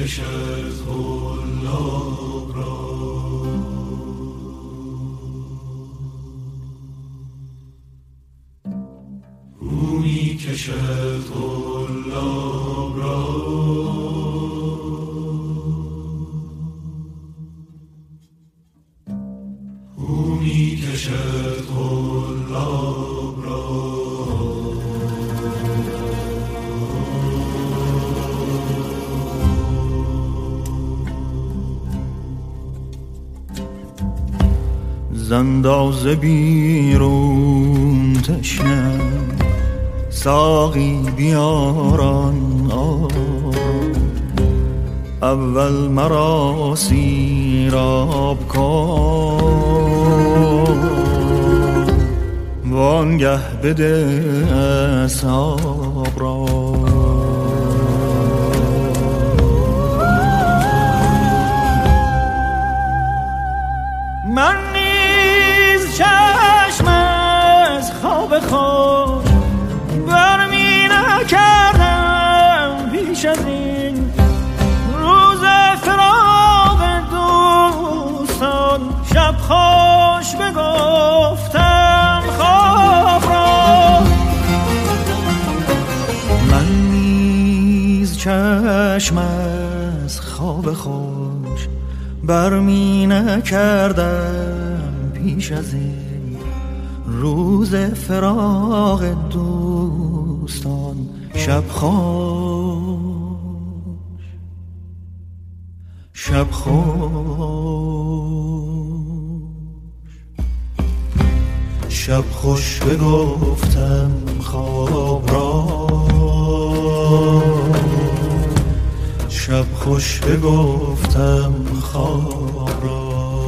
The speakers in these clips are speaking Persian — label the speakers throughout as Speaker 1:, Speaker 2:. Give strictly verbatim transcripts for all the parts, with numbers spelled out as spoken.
Speaker 1: کشد قلاب را، او می کشد قلاب را، او می کشد قلاب را.
Speaker 2: زنداز بیرون تشنه، ساقی بیاران آب، اول مرا سیراب کن، وانگه بده اصحاب را. من چشم از خواب خود برمی نکردم پیش از این، روز فراق دوستان شب خوش بگفتم خواب را. من نیز چشم از خواب خوش برمی نکردم پیش از این، روز فراق دوستان شب خوش شب خوش شب خوش بگفتم خواب را، شب خوش بگفتم خواب را.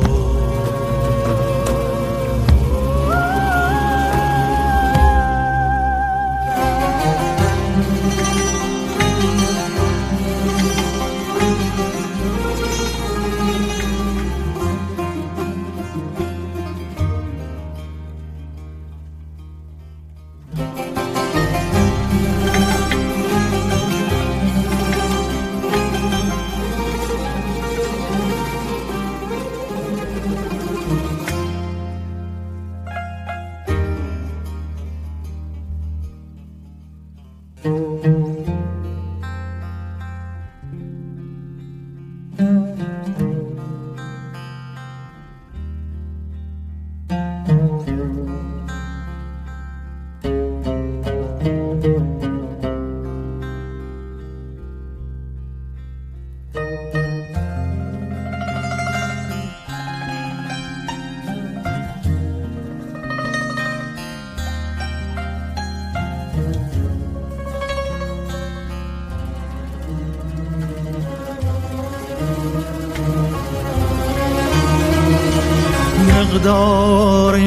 Speaker 2: مقدار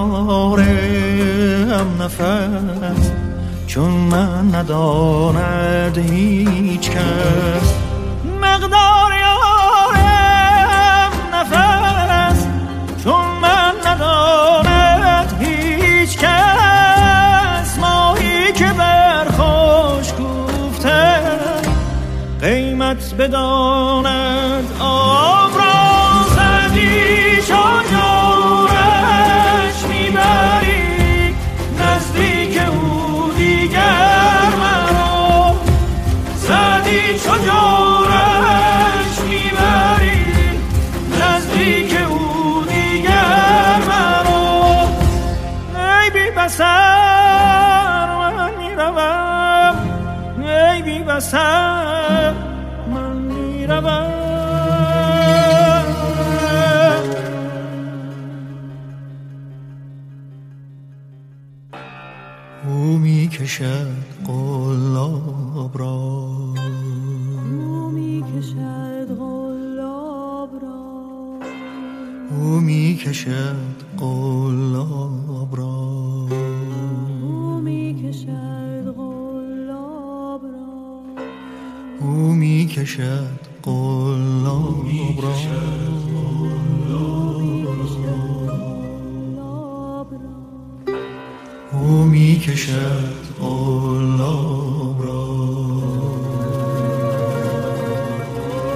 Speaker 2: یارم نفس چون من نداند هیچ کس، مقدار یارم نفس چون من نداند هیچ کس، ماهی که بر خوش گفته قیمت بداند آب را. زدی چون جورش میبری نزدیک او دیگر مرا، زدی چون جورش میبری نزدیک او دیگر مرا. ای بی بصر من میروم، ای بی بصر من میروم. او می کشد قلاب را،
Speaker 3: او می کشد قلاب را،
Speaker 2: او می کشد قلاب را،
Speaker 3: او می کشد قلاب را،
Speaker 2: او می کشد قلاب را. او می کشد قلاب را.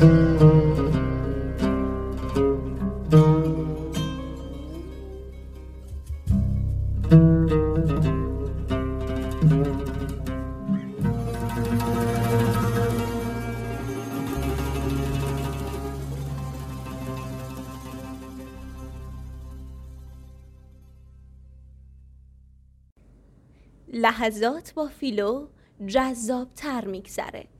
Speaker 4: لحظات با فیلو جذاب تر میگذره.